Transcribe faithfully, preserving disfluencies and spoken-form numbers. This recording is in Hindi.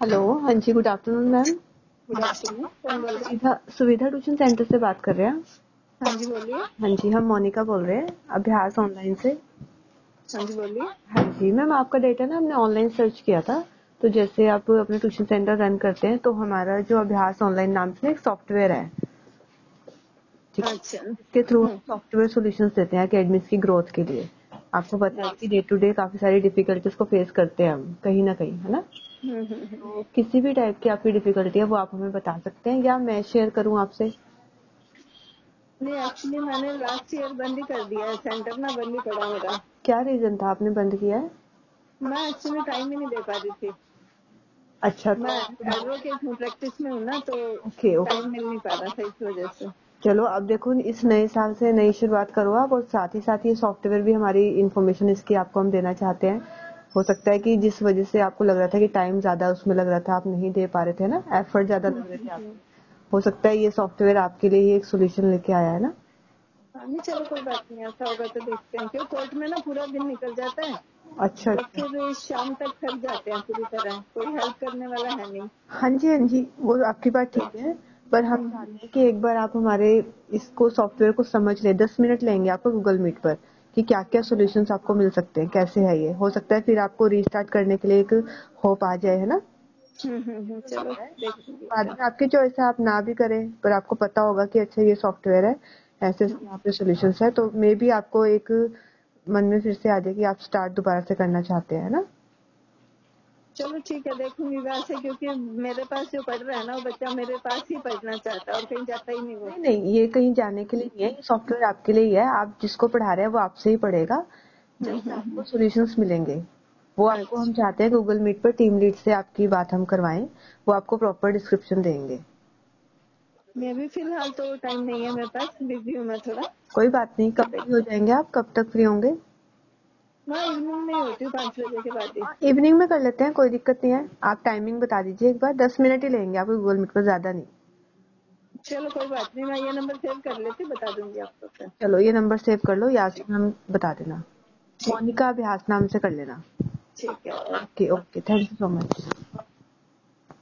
हेलो, हाँ जी, good afternoon ma'am. Good afternoon. कौन बोल रहे हैं? सुविधा सुविधा ट्यूशन सेंटर से बात कर रहे हैं। हाँ जी बोलिए। हाँ जी, हम मोनिका बोल रहे हैं अभ्यास ऑनलाइन से। हाँ जी बोलिए। हाँ जी मैम, आपका डेटा ना हमने ऑनलाइन सर्च किया था। तो जैसे आप अपने ट्यूशन सेंटर रन करते हैं तो हमारा जो अभ्यास ऑनलाइन नाम से एक सॉफ्टवेयर है, ठीक है, अच्छा। इसके थ्रू हम हम्म, सॉफ्टवेयर सॉल्यूशंस देते हैं एकेडमिक्स की ग्रोथ के लिए। आपको पता है कि अच्छा। डे टू डे काफी सारी डिफिकल्टीज को फेस करते हैं हम कहीं ना कहीं, है ना। हम्म हम्म हम्म। तो किसी भी टाइप की आपकी डिफिकल्टी है वो आप हमें बता सकते हैं या मैं शेयर करूं आपसे। नहीं, एक्चुअली मैंने लास्ट ईयर बंद ही कर दिया है, सेंटर ना बंद ही पड़ा मेरा। क्या रीजन था आपने बंद किया है? मैं एक्चुअली टाइम ही नहीं दे पा रही थी। अच्छा, तो मैं आपको एडवोकेट हूँ, प्रैक्टिस में हूँ ना, तो ओके ओके। टाइम मिल नहीं पा रहा था इस वजह से। चलो अब देखो, इस नए साल से नई शुरुआत करो आप, और साथ ही साथ ये सॉफ्टवेयर भी हमारी इन्फॉर्मेशन इसकी आपको हम देना चाहते हैं। हो सकता है कि जिस वजह से आपको लग रहा था कि टाइम ज्यादा उसमें लग रहा था, आप नहीं दे पा रहे थे ना, एफर्ट ज्यादा हम्म लग रहे हम्म थे हम्म। आपके, हो सकता है ये सॉफ्टवेयर आपके लिए ही एक सोल्यूशन लेके आया है ना। हाँ, नहीं चलो कोई बात नहीं, ऐसा होगा तो देखते हैं, क्यों कोर्ट में ना पूरा दिन निकल जाता है, अच्छा तो अच्छा। फिर शाम तक थक जाते हैं पूरी तरह, कोई हेल्प करने वाला है नहीं। हाँ जी हाँ जी, वो आपकी बात तो ठीक है, पर हम हम्म चाहते हैं कि एक बार आप हमारे इसको सॉफ्टवेयर को समझ लें। दस मिनट लेंगे आपको गूगल मीट पर कि क्या क्या सॉल्यूशंस आपको मिल सकते हैं, कैसे है ये। हो सकता है फिर आपको रीस्टार्ट करने के लिए एक होप आ जाए, है ना। हम्म हम्म हम्म, चलो देखेंगे बाद क्या। में आपकी चॉइस है, आप ना भी करें, पर आपको पता होगा कि अच्छा ये सॉफ्टवेयर है, ऐसे ऐसे यहाँ पे सॉल्यूशंस है, तो मे बी आपको एक मन में फिर से आ जाए कि आप स्टार्ट दोबारा से करना चाहते हैं ना। चलो ठीक है, देखूंगी वैसे, क्योंकि मेरे पास जो पढ़ रहा है ना, वो बच्चा मेरे पास ही पढ़ना चाहता है और कहीं जाता ही नहीं वो। नहीं नहीं, ये कहीं जाने के लिए नहीं है, ये सॉफ्टवेयर आपके लिए ही है। आप जिसको पढ़ा रहे हैं वो आपसे ही पढ़ेगा, हम्म जहाँ से हम्म आपको हम्म। सॉल्यूशंस मिलेंगे। वो आपको हम अच्छा। चाहते हैं गूगल मीट पर टीम लीड से आपकी बात हम करवाएं, वो आपको प्रॉपर डिस्क्रिप्शन देंगे। मैं भी फिलहाल तो टाइम नहीं है मेरे पास, बिजी हूँ मैं थोड़ा। कोई बात नहीं, कब फ्री हो देखते, जाएंगे आप, कब तक फ्री होंगे? मैं इवनिंग में ही होती हूँ, पाँच बजे के बाद ही। हाँ, इवनिंग में कर लेते हैं, कोई दिक्कत नहीं है। आप टाइमिंग बता दीजिए एक बार, दस मिनट ही लेंगे आपको गूगल मीट पर, ज्यादा नहीं। चलो कोई बात नहीं, मैं ये नंबर सेव कर लेती, बता दूंगी आपको फिर। चलो ये नंबर सेव कर लो, याद ठीक। से हम बता देना। ठीक। मोनिका अभ्यास नाम से कर लेना। ठीक है। Okay okay, thank you so much.